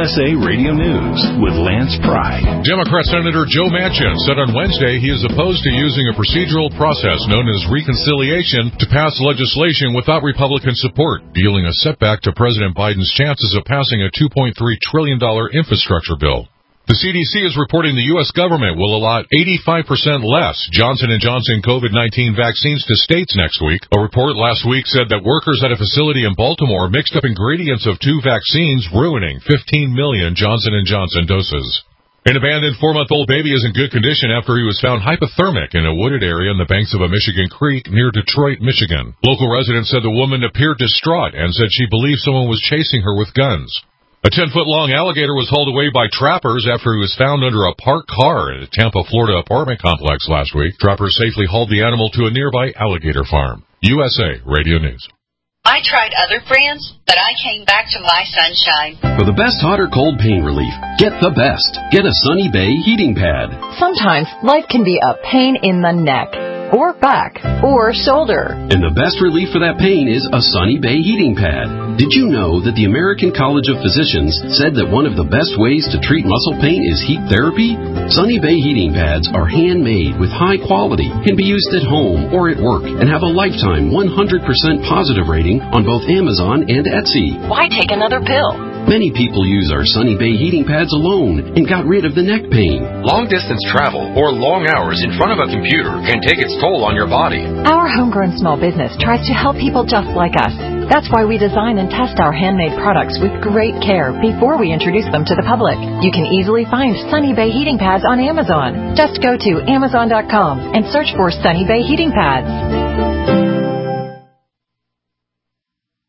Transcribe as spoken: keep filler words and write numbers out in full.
S A Radio News with Lance Pry. Democrat Senator Joe Manchin said on Wednesday he is opposed to using a procedural process known as reconciliation to pass legislation without Republican support, dealing a setback to President Biden's chances of passing a two point three trillion dollars infrastructure bill. The C D C is reporting the U S government will allot eighty-five percent less Johnson and Johnson COVID nineteen vaccines to states next week. A report last week said that workers at a facility in Baltimore mixed up ingredients of two vaccines, ruining fifteen million Johnson and Johnson doses. An abandoned four-month-old baby is in good condition after he was found hypothermic in a wooded area on the banks of a Michigan creek near Detroit, Michigan. Local residents said the woman appeared distraught and said she believed someone was chasing her with guns. A ten-foot-long alligator was hauled away by trappers after he was found under a parked car at a Tampa, Florida apartment complex last week. Trappers safely hauled the animal to a nearby alligator farm. U S A Radio News. I tried other brands, but I came back to My Sunshine. For the best hot or cold pain relief, get the best. Get a Sunny Bay heating pad. Sometimes life can be a pain in the neck, or back, or shoulder. And the best relief for that pain is a Sunny Bay heating pad. Did you know that the American College of Physicians said that one of the best ways to treat muscle pain is heat therapy? Sunny Bay heating pads are handmade with high quality, can be used at home or at work, and have a lifetime one hundred percent positive rating on both Amazon and Etsy. Why take another pill? Many people use our Sunny Bay heating pads alone and got rid of the neck pain. Long-distance travel or long hours in front of a computer can take its toll on your body. Our homegrown small business tries to help people just like us. That's why we design and test our handmade products with great care before we introduce them to the public. You can easily find Sunny Bay heating pads on Amazon. Just go to Amazon dot com and search for Sunny Bay heating pads.